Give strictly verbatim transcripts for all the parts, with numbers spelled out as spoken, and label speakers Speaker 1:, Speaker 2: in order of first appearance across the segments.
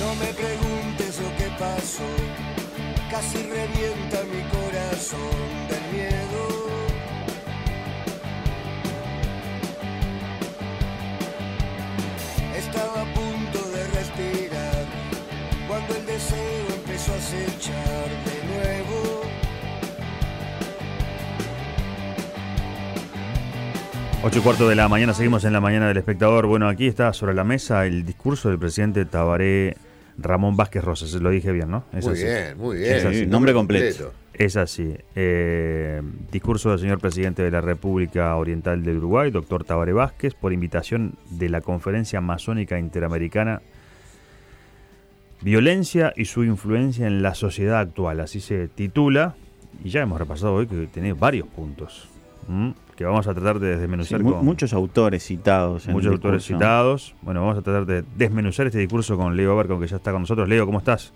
Speaker 1: No me preguntes lo que pasó, casi revienta mi corazón del miedo. Estaba a punto de respirar cuando el deseo empezó a acechar de nuevo.
Speaker 2: Ocho y cuarto de la mañana, seguimos en la mañana del Espectador. Bueno, aquí está sobre la mesa el discurso del presidente Tabaré Ramón Vázquez Rosas. Lo dije bien, ¿no? Es
Speaker 3: muy
Speaker 2: así.
Speaker 3: bien, muy bien.
Speaker 2: Es así.
Speaker 4: Sí, nombre completo.
Speaker 2: Es así. Eh, discurso del señor presidente de la República Oriental del Uruguay, doctor Tabaré Vázquez, por invitación de la Conferencia Masónica Interamericana. Violencia y su influencia en la sociedad actual. Así se titula. Y ya hemos repasado hoy que tiene varios puntos. ¿Mm? Que vamos a tratar de desmenuzar.
Speaker 4: Sí, mu-
Speaker 2: con
Speaker 4: muchos autores citados. En
Speaker 2: muchos
Speaker 4: el
Speaker 2: autores
Speaker 4: discurso.
Speaker 2: citados. Bueno, vamos a tratar de desmenuzar este discurso con Leo Abarca, que ya está con nosotros. Leo, ¿cómo estás?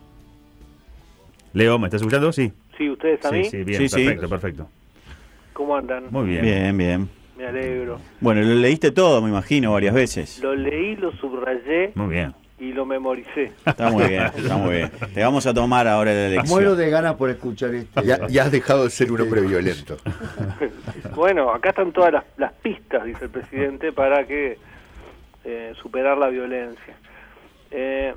Speaker 2: Leo, ¿me estás escuchando? Sí.
Speaker 5: Sí, ¿ustedes a
Speaker 2: Sí,
Speaker 5: mí?
Speaker 2: sí, bien,
Speaker 4: Sí, sí.
Speaker 2: perfecto, perfecto.
Speaker 5: ¿Cómo andan?
Speaker 2: Muy bien.
Speaker 4: Bien, bien.
Speaker 5: Me alegro.
Speaker 4: Bueno, lo leíste todo, me imagino, varias veces.
Speaker 5: Lo leí, lo subrayé
Speaker 2: Muy bien.
Speaker 5: y lo memoricé.
Speaker 4: Está muy bien, está muy bien. Te vamos a tomar ahora la elección.
Speaker 6: Muero de ganas por escuchar esto.
Speaker 3: Ya, ya has dejado de ser un hombre violento.
Speaker 5: Bueno, acá están todas las, las pistas, dice el presidente, para que eh, superar la violencia. Eh,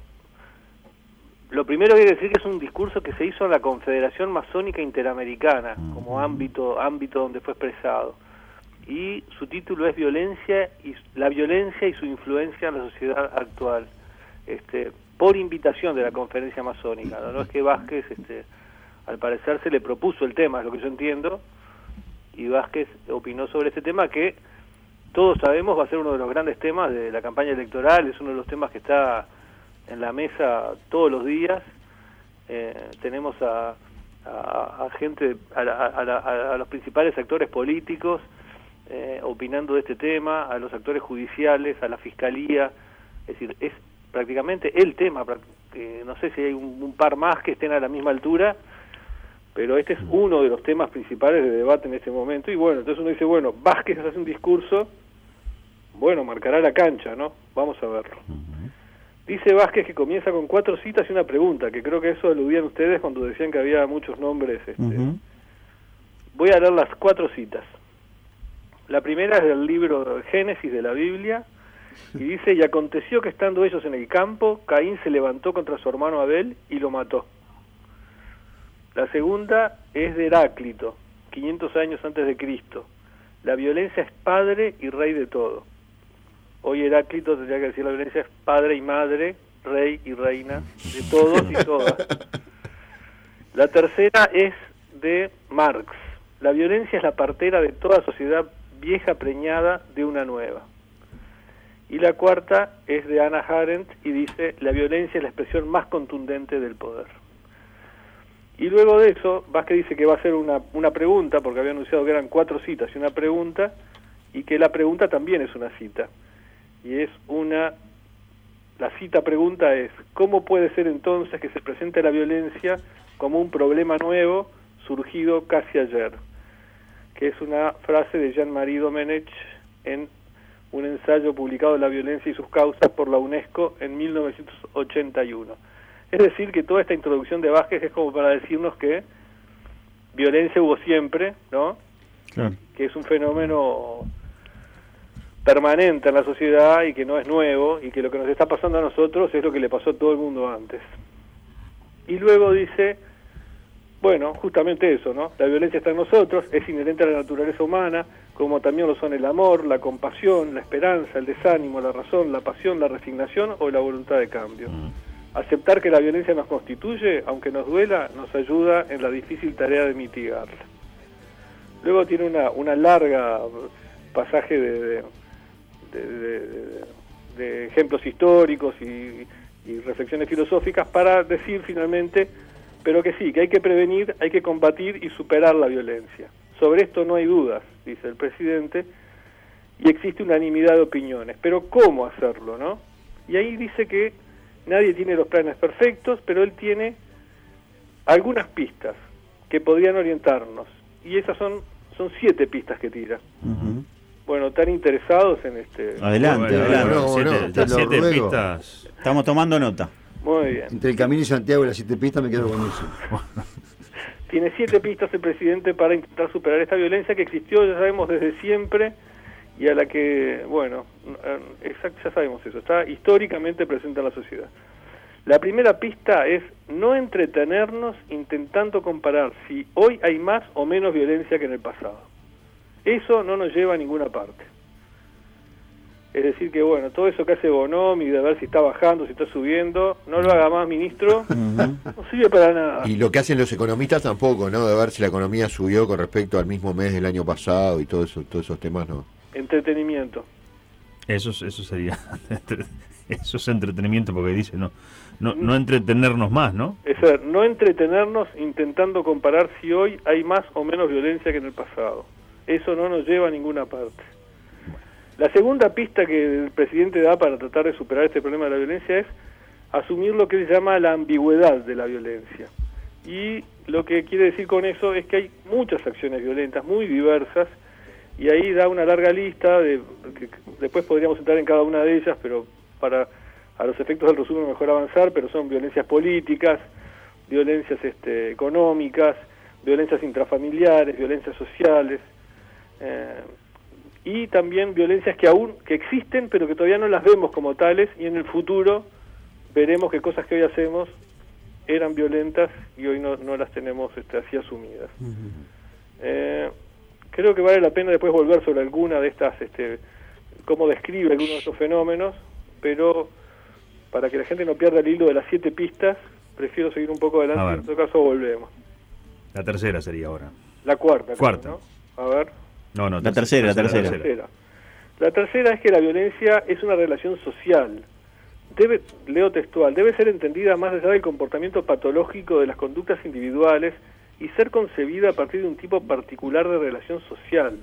Speaker 5: lo primero que hay que decir que es un discurso que se hizo en la Confederación Masónica Interamericana, como ámbito, ámbito donde fue expresado. Y su título es Violencia y la violencia y su influencia en la sociedad actual. Este, por invitación de la Conferencia Masónica, no, no es que Vázquez, este, al parecer se le propuso el tema, es lo que yo entiendo, y Vázquez opinó sobre este tema que todos sabemos va a ser uno de los grandes temas de la campaña electoral, es uno de los temas que está en la mesa todos los días. Eh, tenemos a, a, a gente, a, a, a, a los principales actores políticos eh, opinando de este tema, a los actores judiciales, a la fiscalía, es decir, es prácticamente el tema, que no sé si hay un, un par más que estén a la misma altura, pero este es uno de los temas principales de debate en este momento. Y bueno, entonces uno dice, bueno, Vázquez hace un discurso, bueno, marcará la cancha, ¿no? Vamos a verlo. Dice Vázquez que comienza con cuatro citas y una pregunta, que creo que eso aludían ustedes cuando decían que había muchos nombres. Este.
Speaker 4: Uh-huh.
Speaker 5: Voy a leer las cuatro citas. La primera es del libro Génesis de la Biblia, y dice, y aconteció que estando ellos en el campo, Caín se levantó contra su hermano Abel y lo mató. La segunda es de Heráclito, quinientos años antes de Cristo. La violencia es padre y rey de todo. Hoy Heráclito tendría que decir la violencia es padre y madre, rey y reina de todos y todas. La tercera es de Marx. La violencia es la partera de toda sociedad vieja preñada de una nueva. Y la cuarta es de Hannah Arendt y dice, la violencia es la expresión más contundente del poder. Y luego de eso, Vázquez dice que va a hacer una, una pregunta, porque había anunciado que eran cuatro citas y una pregunta, y que la pregunta también es una cita. Y es una, la cita pregunta es, ¿cómo puede ser entonces que se presente la violencia como un problema nuevo surgido casi ayer? Que es una frase de Jean-Marie Domenech en un ensayo publicado, La violencia y sus causas, por la UNESCO en mil novecientos ochenta y uno. Es decir, que toda esta introducción de Vázquez es como para decirnos que violencia hubo siempre, ¿no?
Speaker 4: Claro.
Speaker 5: Que es un fenómeno permanente en la sociedad y que no es nuevo, y que lo que nos está pasando a nosotros es lo que le pasó a todo el mundo antes. Y luego dice, bueno, justamente eso, ¿no? La violencia está en nosotros, es inherente a la naturaleza humana, como también lo son el amor, la compasión, la esperanza, el desánimo, la razón, la pasión, la resignación o la voluntad de cambio. Aceptar que la violencia nos constituye, aunque nos duela, nos ayuda en la difícil tarea de mitigarla. Luego tiene una, una larga pasaje de, de, de, de, de, de ejemplos históricos y, y reflexiones filosóficas para decir finalmente, pero que sí, que hay que prevenir, hay que combatir y superar la violencia. Sobre esto no hay dudas, dice el presidente, y existe unanimidad de opiniones. Pero ¿cómo hacerlo, no? Y ahí dice que nadie tiene los planes perfectos, pero él tiene algunas pistas que podrían orientarnos. Y esas son, son siete pistas que tira.
Speaker 4: Uh-huh.
Speaker 5: Bueno, ¿están interesados en este?
Speaker 4: Adelante,
Speaker 2: Bueno,
Speaker 4: adelante.
Speaker 2: bueno,
Speaker 6: No,
Speaker 2: siete,
Speaker 6: no,
Speaker 2: las
Speaker 6: te lo
Speaker 2: siete
Speaker 6: ruego.
Speaker 2: pistas.
Speaker 4: Estamos tomando nota.
Speaker 5: Muy bien.
Speaker 6: Entre el Camino y Santiago y las siete pistas me quedo con eso.
Speaker 5: Tiene siete pistas el presidente para intentar superar esta violencia que existió, ya sabemos, desde siempre, y a la que, bueno, exacto, ya sabemos eso, está históricamente presente en la sociedad. La primera pista es no entretenernos intentando comparar si hoy hay más o menos violencia que en el pasado. Eso no nos lleva a ninguna parte. Es decir que, bueno, todo eso que hace Bonomi, de ver si está bajando, si está subiendo, no lo haga más, ministro, no sirve para nada.
Speaker 3: Y lo que hacen los economistas tampoco, ¿no? De ver si la economía subió con respecto al mismo mes del año pasado y todo eso, todos esos temas, ¿no?
Speaker 5: Entretenimiento.
Speaker 2: Eso, eso sería... Eso es entretenimiento porque dice, no, no, no entretenernos más, ¿no?
Speaker 5: Es decir, no entretenernos intentando comparar si hoy hay más o menos violencia que en el pasado. Eso no nos lleva a ninguna parte. La segunda pista que el presidente da para tratar de superar este problema de la violencia es asumir lo que se llama la ambigüedad de la violencia. Y lo que quiere decir con eso es que hay muchas acciones violentas, muy diversas, y ahí da una larga lista, de que después podríamos entrar en cada una de ellas, pero para a los efectos del resumen mejor avanzar, pero son violencias políticas, violencias este, económicas, violencias intrafamiliares, violencias sociales, eh, y también violencias que aún que existen, pero que todavía no las vemos como tales, y en el futuro veremos que cosas que hoy hacemos eran violentas y hoy no, no las tenemos este, así asumidas. Uh-huh. eh, creo que vale la pena después volver sobre alguna de estas, este, cómo describe algunos de estos fenómenos, pero para que la gente no pierda el hilo de las siete pistas, prefiero seguir un poco adelante, en todo caso volvemos.
Speaker 2: La tercera sería ahora.
Speaker 5: La cuarta.
Speaker 2: Cuarta.
Speaker 5: Creo, ¿no? A ver.
Speaker 2: No, no,
Speaker 4: la tercera, tercera,
Speaker 2: la tercera.
Speaker 5: La tercera. La tercera es que la violencia es una relación social. Debe, leo textual, debe ser entendida más allá del comportamiento patológico de las conductas individuales y ser concebida a partir de un tipo particular de relación social.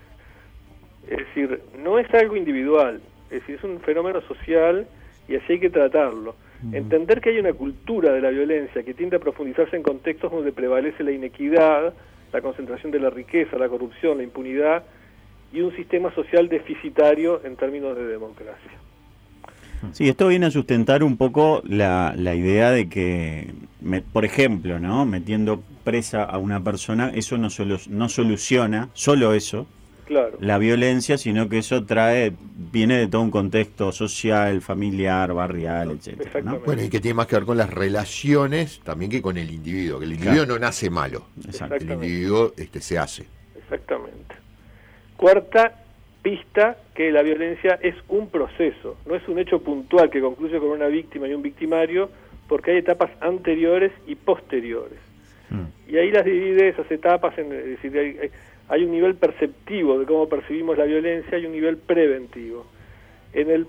Speaker 5: Es decir, no es algo individual, es decir, es un fenómeno social y así hay que tratarlo. Uh-huh. Entender que hay una cultura de la violencia que tiende a profundizarse en contextos donde prevalece la inequidad, la concentración de la riqueza, la corrupción, la impunidad y un sistema social deficitario en términos de democracia.
Speaker 4: Sí, esto viene a sustentar un poco la, la idea de que, me, por ejemplo, ¿no? Metiendo presa a una persona, eso no, solo, no soluciona, solo eso,
Speaker 5: claro,
Speaker 4: la violencia, sino que eso trae, viene de todo un contexto social, familiar, barrial, etcétera, ¿no?
Speaker 3: Bueno, y que tiene más que ver con las relaciones también que con el individuo, que el individuo claro. no nace malo, el individuo este, se hace.
Speaker 5: Exactamente. Cuarta pista, que la violencia es un proceso, no es un hecho puntual que concluye con una víctima y un victimario, porque hay etapas anteriores y posteriores. Mm. Y ahí las divide esas etapas, en, es decir, hay, hay, hay un nivel perceptivo de cómo percibimos la violencia y un nivel preventivo. En el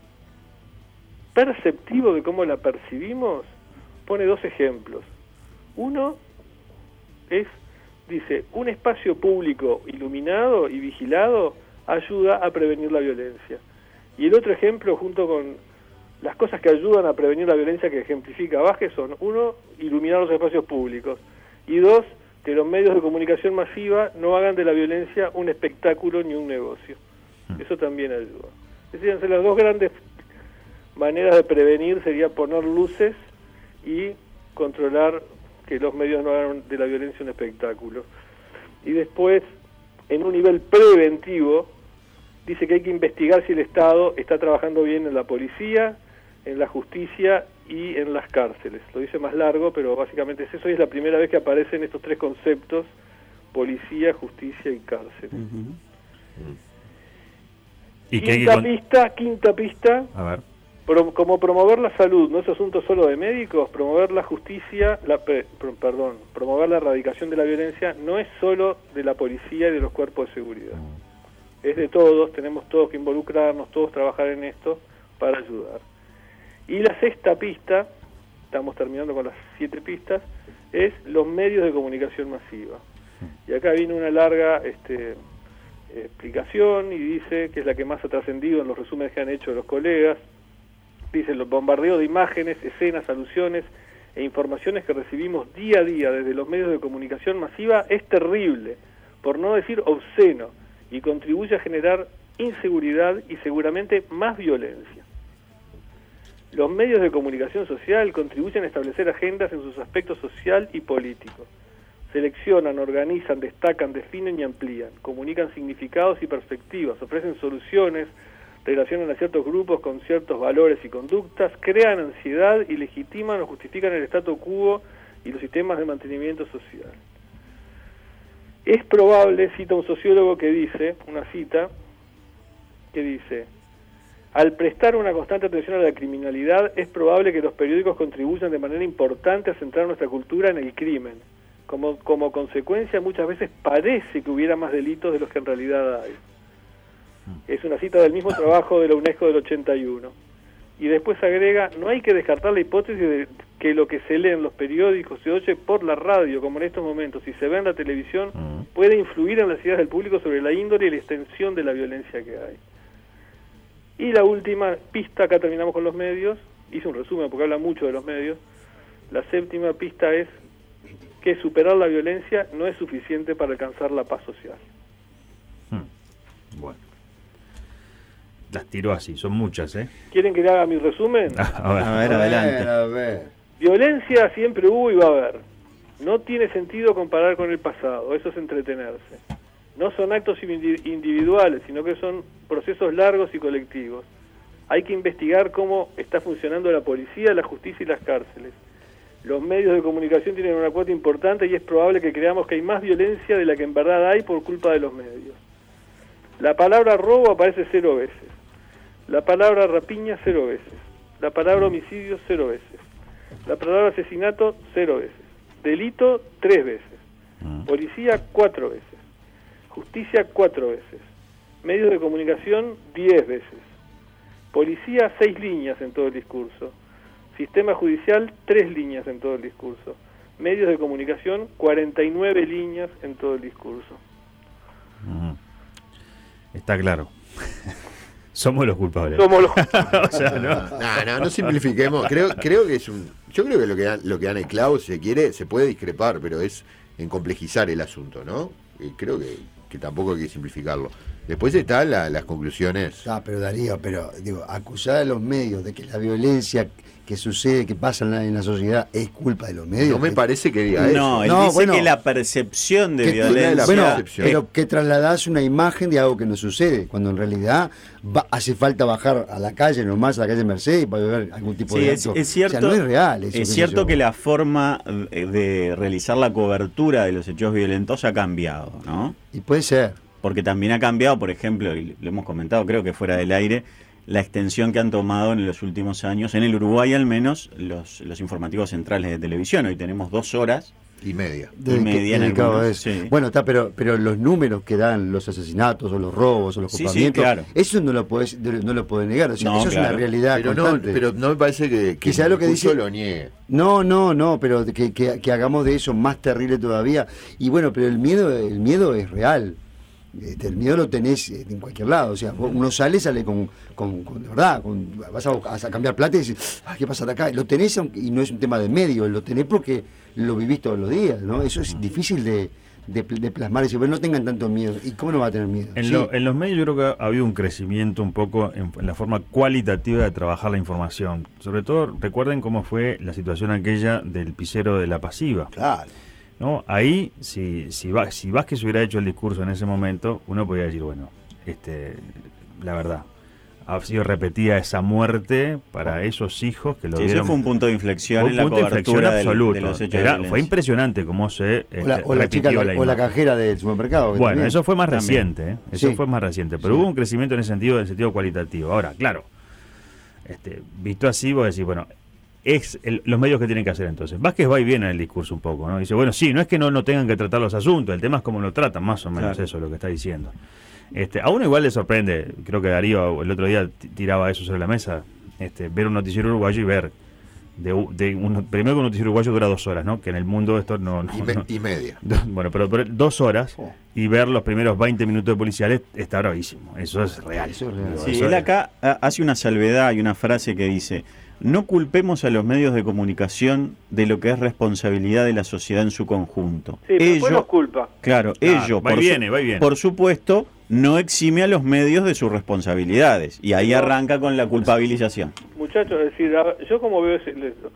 Speaker 5: perceptivo de cómo la percibimos, pone dos ejemplos. Uno es, dice, un espacio público iluminado y vigilado ayuda a prevenir la violencia. Y el otro ejemplo, junto con las cosas que ayudan a prevenir la violencia que ejemplifica Vázquez, son, uno, iluminar los espacios públicos, y dos, que los medios de comunicación masiva no hagan de la violencia un espectáculo ni un negocio. Eso también ayuda. Es decir, las dos grandes maneras de prevenir sería poner luces y controlar que los medios no hagan de la violencia un espectáculo. Y después, en un nivel preventivo, dice que hay que investigar si el Estado está trabajando bien en la policía, en la justicia y en las cárceles. Lo dice más largo, pero básicamente es eso, y es la primera vez que aparecen estos tres conceptos: policía, justicia y cárcel. Uh-huh. ¿Y quinta con... pista, quinta pista,
Speaker 2: a ver.
Speaker 5: Pro, como promover la salud, no es asunto solo de médicos, promover la justicia, la, pre, perdón, promover la erradicación de la violencia no es solo de la policía y de los cuerpos de seguridad. Es de todos, tenemos todos que involucrarnos, todos trabajar en esto para ayudar. Y la sexta pista, estamos terminando con las siete pistas, es los medios de comunicación masiva. Y acá viene una larga este, explicación y dice que es la que más ha trascendido en los resúmenes que han hecho los colegas. Dice, los bombardeos de imágenes, escenas, alusiones e informaciones que recibimos día a día desde los medios de comunicación masiva es terrible, por no decir obsceno, y contribuye a generar inseguridad y seguramente más violencia. Los medios de comunicación social contribuyen a establecer agendas en sus aspectos social y político. Seleccionan, organizan, destacan, definen y amplían. Comunican significados y perspectivas, ofrecen soluciones, relacionan a ciertos grupos con ciertos valores y conductas, crean ansiedad y legitiman o justifican el statu quo y los sistemas de mantenimiento social. Es probable, cita un sociólogo que dice, una cita, que dice: al prestar una constante atención a la criminalidad, es probable que los periódicos contribuyan de manera importante a centrar nuestra cultura en el crimen. Como, como consecuencia, muchas veces parece que hubiera más delitos de los que en realidad hay. Es una cita del mismo trabajo de la UNESCO del ochenta y uno. Y después agrega: no hay que descartar la hipótesis de que lo que se lee en los periódicos, se oye por la radio, como en estos momentos, y se ve en la televisión, puede influir en las ideas del público sobre la índole y la extensión de la violencia que hay. Y la última pista, acá terminamos con los medios, hice un resumen porque habla mucho de los medios. La séptima pista es que superar la violencia no es suficiente para alcanzar la paz social.
Speaker 2: Hmm. Bueno, las tiró así, son muchas, ¿eh?
Speaker 5: ¿Quieren que le haga mi resumen?
Speaker 2: A ver,
Speaker 4: A ver, adelante.
Speaker 6: A ver.
Speaker 5: Violencia siempre hubo y va a haber. No tiene sentido comparar con el pasado, eso es entretenerse. No son actos individuales, sino que son procesos largos y colectivos. Hay que investigar cómo está funcionando la policía, la justicia y las cárceles. Los medios de comunicación tienen una cuota importante y es probable que creamos que hay más violencia de la que en verdad hay por culpa de los medios. La palabra robo aparece cero veces. La palabra rapiña cero veces. La palabra homicidio cero veces. La palabra asesinato cero veces. Delito tres veces. Policía cuatro veces. Justicia cuatro veces. Medios de comunicación diez veces. Policía seis líneas en todo el discurso. Sistema judicial tres líneas en todo el discurso. Medios de comunicación cuarenta y nueve líneas en todo el discurso.
Speaker 2: Uh-huh. Está claro. Somos los culpables.
Speaker 5: Somos los culpables.
Speaker 2: O sea, no.
Speaker 3: No, no, no simplifiquemos. Creo, creo que es un. Yo creo que lo que da, lo que dan el clavo, si se quiere, se puede discrepar, pero es en complejizar el asunto, ¿no? Y creo que, que tampoco hay que simplificarlo. Después están la, las conclusiones.
Speaker 6: Ah, pero Darío, pero digo, acusar a los medios de que la violencia que sucede, que pasa en la, en la sociedad, es culpa de los medios.
Speaker 3: No me parece que diga
Speaker 4: No,
Speaker 3: eso.
Speaker 4: él
Speaker 6: No,
Speaker 4: dice
Speaker 6: bueno,
Speaker 4: que la percepción de
Speaker 6: que,
Speaker 4: violencia...
Speaker 6: bueno,
Speaker 3: percepción.
Speaker 6: pero que trasladás una imagen de algo que no sucede, cuando en realidad va, hace falta bajar a la calle, nomás a la calle Mercedes, para ver algún tipo
Speaker 4: Sí,
Speaker 6: de
Speaker 4: es,
Speaker 6: acto.
Speaker 4: es cierto,
Speaker 6: o sea, no es real eso,
Speaker 4: es
Speaker 6: qué
Speaker 4: cierto
Speaker 6: sé yo.
Speaker 4: que la forma de realizar la cobertura de los hechos violentos ha cambiado, ¿no?
Speaker 6: Y puede ser.
Speaker 4: Porque también ha cambiado, por ejemplo, y lo hemos comentado, creo que fuera del aire, la extensión que han tomado en los últimos años, en el Uruguay al menos, los, los informativos centrales de televisión. Hoy tenemos dos horas
Speaker 3: Y media.
Speaker 4: y media en
Speaker 6: dedicado
Speaker 4: algunos,
Speaker 6: a eso.
Speaker 4: sí.
Speaker 6: Bueno, está, pero pero los números que dan los asesinatos o los robos o los
Speaker 4: Sí, sí,
Speaker 6: ocupamientos,
Speaker 4: claro.
Speaker 6: eso no lo podés, no lo podés negar. O sea,
Speaker 4: No,
Speaker 6: eso
Speaker 4: claro.
Speaker 6: es una realidad
Speaker 3: Pero no,
Speaker 6: constante.
Speaker 3: pero no me parece que, que
Speaker 6: Quizá lo que
Speaker 3: el
Speaker 6: dice-
Speaker 3: discurso lo niegue.
Speaker 6: No, no, no, pero que, que, que hagamos de eso más terrible todavía. Y bueno, pero el miedo, el miedo es real. Este, el miedo lo tenés en cualquier lado. O sea, uno sale, sale con, con, con de verdad, con, vas a, a cambiar plata y dices, ah, ¿qué pasa acá? Lo tenés, aunque, y no es un tema de medio, lo tenés porque lo vivís todos los días, ¿no? Eso es difícil de, de, de plasmar y decir, bueno, no tengan tanto miedo. ¿Y cómo no va a tener miedo?
Speaker 2: En,
Speaker 6: Sí.
Speaker 2: lo- en los medios yo creo que ha habido un crecimiento un poco en, en la forma cualitativa de trabajar la información. Sobre todo, recuerden cómo fue la situación aquella del pisero de La Pasiva.
Speaker 6: Claro.
Speaker 2: ¿No? Ahí, si, si, Va- si Vázquez hubiera hecho el discurso en ese momento, uno podría decir, bueno, este, la verdad, ha sido repetida esa muerte para esos hijos que lo
Speaker 4: Sí,
Speaker 2: vieron.
Speaker 4: eso fue un punto de inflexión
Speaker 2: Fue
Speaker 4: en la
Speaker 2: punto de inflexión
Speaker 4: cobertura del-
Speaker 2: absoluto.
Speaker 4: de los hechos
Speaker 2: Era-
Speaker 4: de
Speaker 2: fue
Speaker 4: violencia.
Speaker 2: impresionante cómo se
Speaker 6: O la,
Speaker 2: este,
Speaker 6: o la chica,
Speaker 2: repitió
Speaker 6: la-
Speaker 2: la
Speaker 6: o la
Speaker 2: imagen.
Speaker 6: cajera del supermercado. que
Speaker 2: Bueno,
Speaker 6: también.
Speaker 2: eso fue más
Speaker 4: También.
Speaker 2: reciente, ¿eh? Eso
Speaker 6: Sí.
Speaker 2: fue más reciente, pero
Speaker 6: Sí.
Speaker 2: hubo un crecimiento en ese sentido, en el sentido cualitativo. Ahora, claro, este, visto así, vos decís, bueno, es el- los medios que tienen que hacer entonces. Vázquez va y viene en el discurso un poco, ¿no? Dice, bueno, sí, no es que no, no tengan que tratar los asuntos, el tema es cómo lo tratan, más o menos
Speaker 4: Claro.
Speaker 2: eso es lo que está diciendo. Este, a uno igual le sorprende, creo que Darío el otro día t- tiraba eso sobre la mesa, este, ver un noticiero uruguayo y ver, de, u- de un, primero que un noticiero uruguayo dura dos horas, ¿no? Que en el mundo esto no... no-
Speaker 3: Y, me-
Speaker 2: no-
Speaker 3: y media.
Speaker 2: Do- Bueno, pero, pero dos horas
Speaker 6: Oh.
Speaker 2: y ver los primeros veinte minutos de policiales está bravísimo. Eso es real.
Speaker 6: Eso es real.
Speaker 2: Digo,
Speaker 4: Sí,
Speaker 2: eso
Speaker 4: él
Speaker 2: es-
Speaker 4: acá ha- hace una salvedad y una frase que dice: no culpemos a los medios de comunicación de lo que es responsabilidad de la sociedad en su conjunto.
Speaker 5: Sí, pero después
Speaker 4: Ello-
Speaker 5: nos culpa.
Speaker 4: Claro,
Speaker 2: Claro,
Speaker 4: ello,
Speaker 2: va y
Speaker 4: por,
Speaker 2: viene, va y viene.
Speaker 4: por supuesto, no exime a los medios de sus responsabilidades. Y ahí
Speaker 5: No.
Speaker 4: arranca con la culpabilización.
Speaker 5: muchachos, es decir, a- yo como veo ese- esto,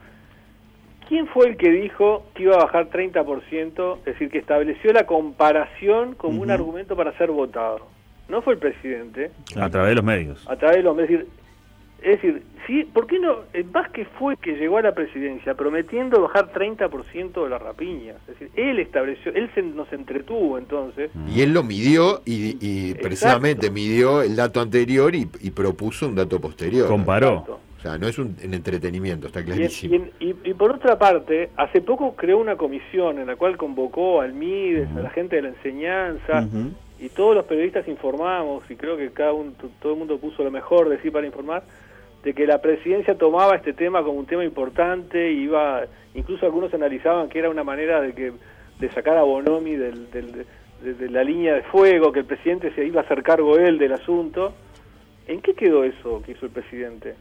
Speaker 5: ¿quién fue el que dijo que iba a bajar treinta por ciento? Es decir, que estableció la comparación como un
Speaker 4: Ujú.
Speaker 5: argumento para ser votado. No fue el presidente,
Speaker 2: A través de los medios.
Speaker 5: a través de los... Es decir, es decir sí, ¿por qué no? El Vázquez fue que llegó a la presidencia prometiendo bajar treinta por ciento de la rapiña. Es decir, él estableció, él se, nos entretuvo entonces.
Speaker 3: Y él lo midió y, y
Speaker 5: Exacto.
Speaker 3: precisamente midió el dato anterior y, y propuso un dato posterior.
Speaker 2: Comparó.
Speaker 5: Exacto.
Speaker 3: O sea, no es un, un entretenimiento, está
Speaker 5: Y,
Speaker 3: clarísimo.
Speaker 5: y- y- y por otra parte, hace poco creó una comisión en la cual convocó al MIDES, a la gente de la enseñanza,
Speaker 4: Ujú.
Speaker 5: y todos los periodistas informamos, y creo que cada uno, t- todo el mundo puso lo mejor de sí para informar, de que la presidencia tomaba este tema como un tema importante, y iba, incluso algunos analizaban que era una manera de que de sacar a Bonomi del, del- de, de la línea de fuego, que el presidente se iba a hacer cargo él del asunto. ¿En qué quedó eso que hizo el presidente?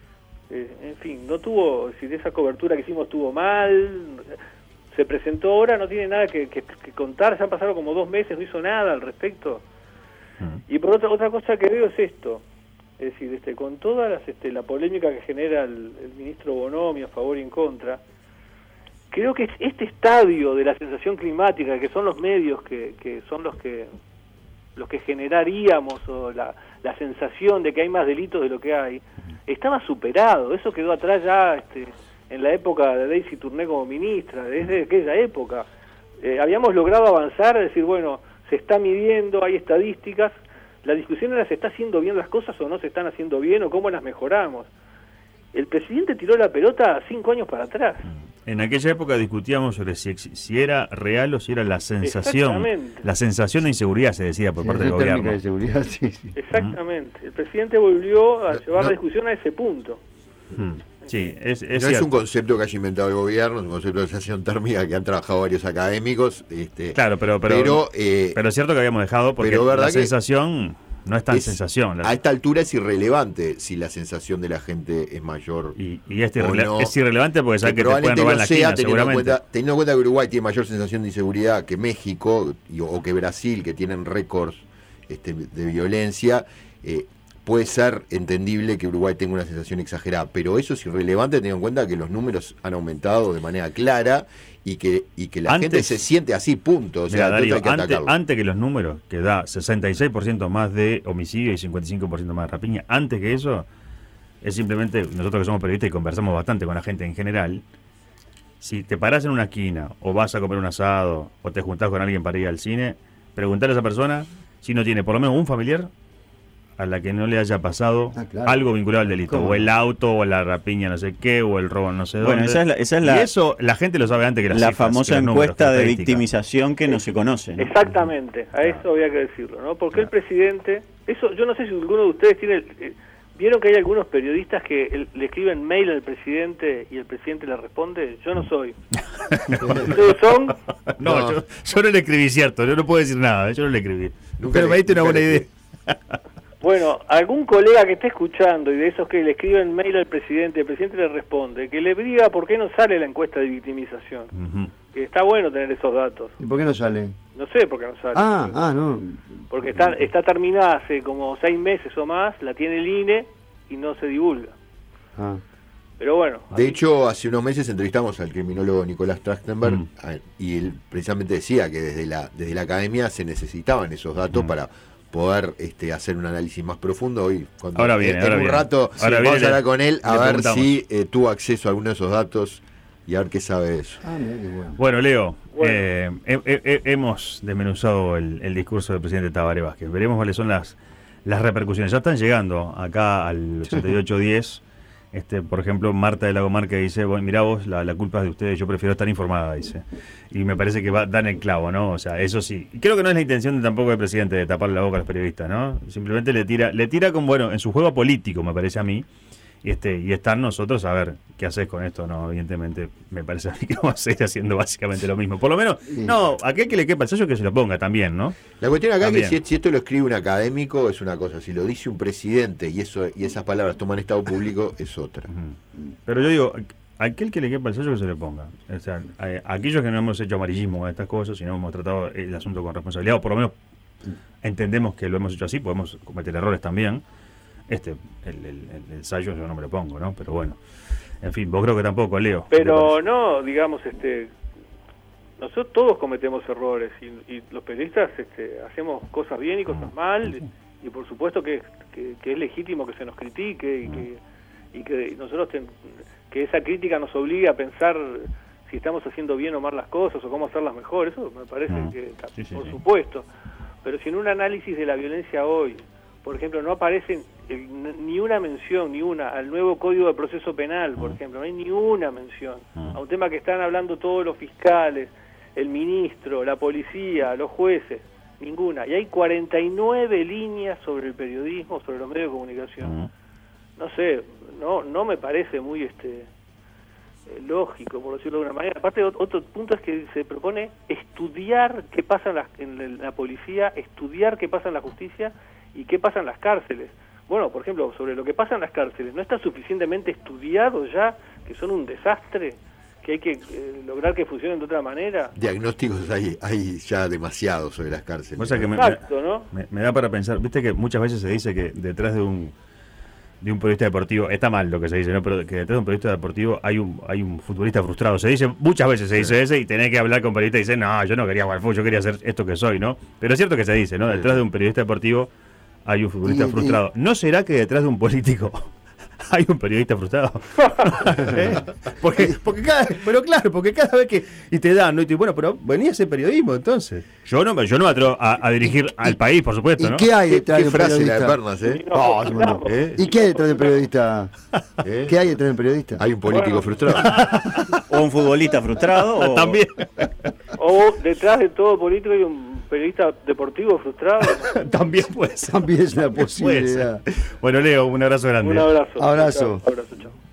Speaker 5: Eh, en fin, no tuvo, si esa cobertura que hicimos estuvo mal, se presentó ahora, no tiene nada que, que- que contar, ya han pasado como dos meses, no hizo nada al respecto.
Speaker 2: Mm.
Speaker 5: Y por otra otra cosa que veo es esto, es decir, este, con toda las, este, la polémica que genera el, el ministro Bonomi a favor y en contra, creo que es este estadio de la sensación climática, que son los medios que, que son los que los que generaríamos, o la, la sensación de que hay más delitos de lo que hay, estaba superado. Eso quedó atrás ya este, en la época de Daisy Tourné como ministra, desde aquella época. Eh, habíamos logrado avanzar, es decir, bueno, se está midiendo, hay estadísticas, la discusión era, ¿se está haciendo bien las cosas o no se están haciendo bien, o cómo las mejoramos? El presidente tiró la pelota cinco años para atrás.
Speaker 2: En aquella época discutíamos sobre si, ex- si era real o si era la sensación.
Speaker 5: Exactamente.
Speaker 2: La sensación de inseguridad se decía por parte del
Speaker 6: Sensación
Speaker 2: gobierno.
Speaker 6: térmica de seguridad, sí, sí.
Speaker 5: Exactamente. El presidente volvió a
Speaker 3: No,
Speaker 5: llevar
Speaker 3: no.
Speaker 5: la discusión a ese punto.
Speaker 2: Mm. Sí, es, es
Speaker 3: no
Speaker 2: cierto.
Speaker 3: es un concepto que haya inventado el gobierno, es un concepto de sensación térmica que han trabajado varios académicos. Este,
Speaker 2: Claro, pero pero,
Speaker 3: pero, eh,
Speaker 2: pero es cierto que habíamos dejado porque
Speaker 3: pero verdad
Speaker 2: la
Speaker 3: que
Speaker 2: sensación no es tan
Speaker 3: es-
Speaker 2: sensación. La-
Speaker 3: a esta altura es irrelevante si la sensación de la gente es mayor.
Speaker 2: y y es,
Speaker 3: o
Speaker 2: irrele-
Speaker 3: no,
Speaker 2: es irrelevante porque sabe que te pueden
Speaker 3: probablemente
Speaker 2: robar en
Speaker 3: no
Speaker 2: la
Speaker 3: sea,
Speaker 2: esquina,
Speaker 3: teniendo en,
Speaker 2: seguramente.
Speaker 3: cuenta, teniendo en cuenta que Uruguay tiene mayor sensación de inseguridad que México y- o que Brasil, que tienen récords este, de violencia, eh, puede ser entendible que Uruguay tenga una sensación exagerada, pero eso es irrelevante teniendo en cuenta que los números han aumentado de manera clara y que, y que la
Speaker 2: Antes-
Speaker 3: gente se siente así, punto. O sea,
Speaker 2: Mira, Darío,
Speaker 3: entonces hay que
Speaker 2: antes,
Speaker 3: atacarlo.
Speaker 2: antes que los números, que da sesenta y seis por ciento más de homicidio y cincuenta y cinco por ciento más de rapiña, antes que eso, es simplemente, nosotros que somos periodistas y conversamos bastante con la gente en general, si te parás en una esquina, o vas a comer un asado, o te juntás con alguien para ir al cine, preguntar a esa persona si no tiene por lo menos un familiar a la que no le haya pasado
Speaker 6: Ah, claro.
Speaker 2: algo vinculado al delito,
Speaker 6: ¿Cómo?
Speaker 2: o el auto, o la rapiña no sé qué, o el robo no sé
Speaker 4: Bueno,
Speaker 2: dónde.
Speaker 4: esa es la- esa es
Speaker 2: Y
Speaker 4: la-
Speaker 2: eso la gente lo sabe antes que las
Speaker 4: La
Speaker 2: cifras, que
Speaker 4: famosa
Speaker 2: los números,
Speaker 4: encuesta
Speaker 2: que
Speaker 4: de
Speaker 2: estadísticas.
Speaker 4: victimización que no se conoce, ¿no?
Speaker 5: Exactamente, a eso había que decirlo, ¿no? Porque el presidente, eso yo no sé si alguno de ustedes tiene, eh, vieron que hay algunos periodistas que el- le escriben mail al presidente y el presidente le responde, yo no soy. ¿Ustedes son?
Speaker 2: No,
Speaker 3: No.
Speaker 2: Yo, yo no le escribí, cierto, yo no puedo decir nada, ¿eh? Yo no le escribí.
Speaker 3: Nunca
Speaker 2: Pero
Speaker 3: le-
Speaker 2: me diste una
Speaker 3: nunca
Speaker 2: buena
Speaker 3: le
Speaker 2: idea.
Speaker 3: escribí.
Speaker 5: Bueno, algún colega que esté escuchando y de esos que le escriben mail al presidente, el presidente le responde, que le diga por qué no sale la encuesta de victimización.
Speaker 2: Ujú.
Speaker 5: Que está bueno tener esos datos.
Speaker 6: ¿Y por qué no sale?
Speaker 5: No sé por qué no sale.
Speaker 6: Ah, ah, no.
Speaker 5: Porque está, está terminada hace como seis meses o más, la tiene el I N E y no se divulga.
Speaker 6: Ah.
Speaker 5: Pero bueno.
Speaker 3: De
Speaker 5: así-
Speaker 3: hecho, hace unos meses entrevistamos al criminólogo Nicolás Trachtenberg
Speaker 2: Mm.
Speaker 3: a- y él precisamente decía que desde la desde la academia se necesitaban esos datos
Speaker 2: Mm.
Speaker 3: para poder este, hacer un análisis más profundo. Hoy, cuando
Speaker 2: Ahora viene,
Speaker 3: en
Speaker 2: ahora
Speaker 3: un
Speaker 2: viene.
Speaker 3: rato
Speaker 2: Ahora
Speaker 3: vamos
Speaker 2: viene,
Speaker 3: a hablar
Speaker 2: le-
Speaker 3: con él a
Speaker 2: le
Speaker 3: ver
Speaker 2: preguntamos.
Speaker 3: si eh, tuvo acceso a alguno de esos datos y a ver qué sabe de eso.
Speaker 6: Ah, mira qué bueno.
Speaker 2: Bueno, Leo,
Speaker 5: Bueno.
Speaker 2: eh, he- he- he- hemos desmenuzado el, el discurso del presidente Tabaré Vázquez. Veremos cuáles son las, las repercusiones. Ya están llegando acá al ochenta y ocho diez. Este, por ejemplo, Marta de la Comarca dice, bueno, mirá vos, la, la culpa es de ustedes, yo prefiero estar informada, dice. Y me parece que va, dan el clavo, ¿no? O sea, eso sí. Y creo que no es la intención de, tampoco del presidente de taparle la boca a los periodistas, ¿no? Simplemente le tira, le tira con, bueno, en su juego político, me parece a mí. Y este y están nosotros a ver qué haces con esto, no, evidentemente me parece a mí que vamos a seguir haciendo básicamente lo mismo. Por lo menos, no, aquel que le quepa el sello que se lo ponga también, ¿no?
Speaker 3: La cuestión acá es que
Speaker 2: También.
Speaker 3: si, si esto lo escribe un académico es una cosa, si lo dice un presidente y eso y esas palabras toman estado público es otra.
Speaker 2: Pero yo digo, aquel que le quepa el sello que se le ponga. O sea, eh, aquellos que no hemos hecho amarillismo a estas cosas, sino hemos tratado el asunto con responsabilidad, o por lo menos entendemos que lo hemos hecho así, podemos cometer errores también. Este, el, el, el ensayo yo no me lo pongo, ¿no? Pero bueno, en fin, vos creo que tampoco, Leo.
Speaker 5: Pero no, digamos, este, nosotros todos cometemos errores y, y los periodistas este, hacemos cosas bien y cosas mal, y por supuesto que, que, que es legítimo que se nos critique y que, y que nosotros ten, que esa crítica nos obligue a pensar si estamos haciendo bien o mal las cosas o cómo hacerlas mejor. Eso me parece
Speaker 2: Mm.
Speaker 5: que,
Speaker 2: Sí, sí,
Speaker 5: por
Speaker 2: sí.
Speaker 5: supuesto. Pero si en un análisis de la violencia hoy, por ejemplo, no aparece el- ni una mención, ni una, al nuevo Código de Proceso Penal, por ejemplo, no hay ni una mención a un tema que están hablando todos los fiscales, el ministro, la policía, los jueces, ninguna. Y hay cuarenta y nueve líneas sobre el periodismo, sobre los medios de comunicación.
Speaker 2: Mm.
Speaker 5: No sé, no no me parece muy este eh, lógico, por decirlo de alguna manera. Aparte, ot- otro punto es que se propone estudiar qué pasa en la, en la policía, estudiar qué pasa en la justicia y qué pasa en las cárceles. Bueno, por ejemplo, sobre lo que pasa en las cárceles, ¿no está suficientemente estudiado ya que son un desastre, que hay que eh, lograr que funcionen de otra manera?
Speaker 3: Diagnósticos hay, hay ya demasiado sobre las cárceles.
Speaker 2: Vos sabés que me,
Speaker 5: Exacto, ¿no?
Speaker 2: me, me da para pensar, viste que muchas veces se dice que detrás de un de un periodista deportivo, está mal lo que se dice, ¿no? Pero que detrás de un periodista deportivo hay un hay un futbolista frustrado. Se dice, muchas veces se dice ese, y tenés que hablar con periodistas y dicen, no, yo no quería jugar al fútbol, yo quería ser esto que soy, ¿no? Pero es cierto que se dice, ¿no? Detrás de un periodista deportivo hay un futbolista
Speaker 6: Y- y-
Speaker 2: frustrado. ¿No será que detrás de un político hay un periodista frustrado? ¿Eh? Porque, porque cada, pero claro, porque cada vez que y te dan, ¿no? Y te, bueno, pero venía a hacer periodismo entonces. Yo no me, yo no me atrevo a, a dirigir al país, por supuesto,
Speaker 6: ¿Y
Speaker 2: ¿no?
Speaker 6: qué hay
Speaker 3: ¿Qué,
Speaker 6: detrás
Speaker 3: qué
Speaker 6: de un
Speaker 3: frase la de
Speaker 6: periodista?
Speaker 3: Pernas, eh?
Speaker 5: No,
Speaker 6: Oh, se mandó.
Speaker 3: ¿Eh?
Speaker 6: ¿Y qué hay detrás de un periodista?
Speaker 3: ¿Eh?
Speaker 6: ¿Qué hay detrás de un periodista?
Speaker 3: Hay un político
Speaker 5: Bueno.
Speaker 3: frustrado.
Speaker 4: O un futbolista frustrado. O...
Speaker 2: También.
Speaker 5: O detrás de todo político hay un periodista deportivo frustrado.
Speaker 2: También puede ser.
Speaker 6: También es una
Speaker 2: Puede
Speaker 6: posibilidad.
Speaker 2: ser. Bueno, Leo, un abrazo grande.
Speaker 5: Un abrazo.
Speaker 6: Abrazo.
Speaker 5: Chao, abrazo, chao.